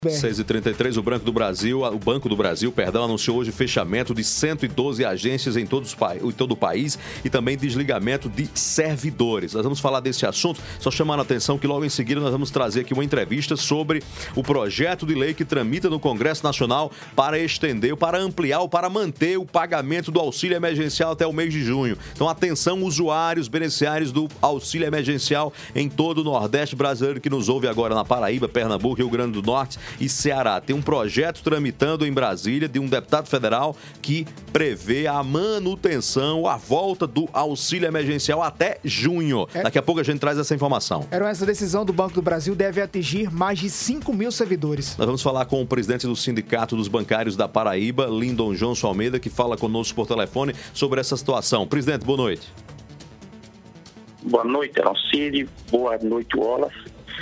6h33, o Banco do Brasil, anunciou hoje fechamento de 112 agências em todo o país e também desligamento de servidores. Nós vamos falar desse assunto, só chamando a atenção que logo em seguida nós vamos trazer aqui uma entrevista sobre o projeto de lei que tramita no Congresso Nacional para estender, para ampliar, para manter o pagamento do auxílio emergencial até o mês de junho. Então, atenção, usuários, beneficiários do auxílio emergencial em todo o Nordeste brasileiro que nos ouve agora na Paraíba, Pernambuco, Rio Grande do Norte e Ceará. Tem um projeto tramitando em Brasília de um deputado federal que prevê a manutenção, a volta do auxílio emergencial até junho. Daqui a pouco a gente traz essa informação. Essa decisão do Banco do Brasil deve atingir mais de 5 mil servidores. Nós vamos falar com o presidente do Sindicato dos Bancários da Paraíba, Lindon Johnson Almeida, que fala conosco por telefone sobre essa situação. Presidente, boa noite. Boa noite, Aloncídio. Boa noite, Wallace.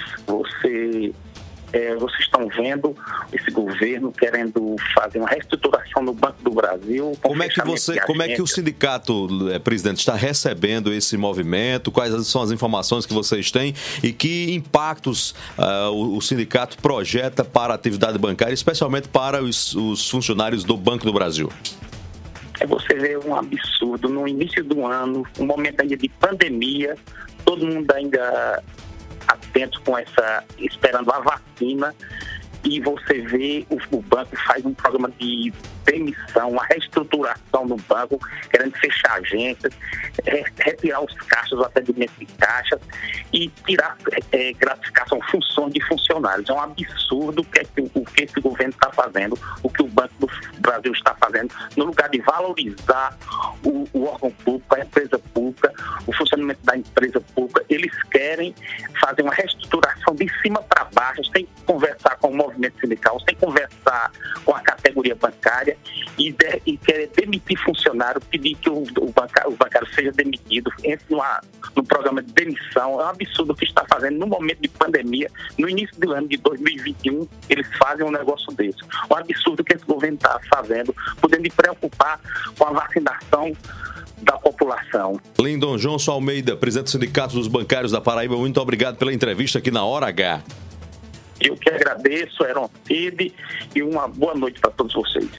Vocês estão vendo esse governo querendo fazer uma reestruturação no Banco do Brasil. Como é que o sindicato, presidente, está recebendo esse movimento? Quais são as informações que vocês têm e que impactos o sindicato projeta para a atividade bancária, especialmente para os funcionários do Banco do Brasil? Você vê um absurdo. No início do ano, um momento ainda de pandemia, todo mundo ainda atento esperando a vacina, e você vê o banco faz um programa de demissão, uma reestruturação no banco, querendo fechar agências, retirar os caixas, o atendimento de caixas e tirar gratificação, funções de funcionários. É um absurdo o que esse governo está fazendo, o que o Banco do Brasil está fazendo, no lugar de valorizar o órgão público, a empresa pública, o funcionamento da empresa pública. Eles querem fazer uma reestruturação de cima para baixo, sem conversar com o movimento sindical, sem conversar com a categoria bancária e querer demitir funcionário, pedir que o bancário seja demitido, entre no programa de demissão. É um absurdo o que está fazendo no momento de pandemia. No início do ano de 2021, eles fazem um negócio desse. Um absurdo que esse governo está fazendo, podendo se preocupar com a vacinação da população. Lindon Johnson Almeida, presidente do Sindicato dos Bancários da Paraíba, muito obrigado pela entrevista aqui na Hora H. Eu que agradeço, Aloncídio, e uma boa noite para todos vocês.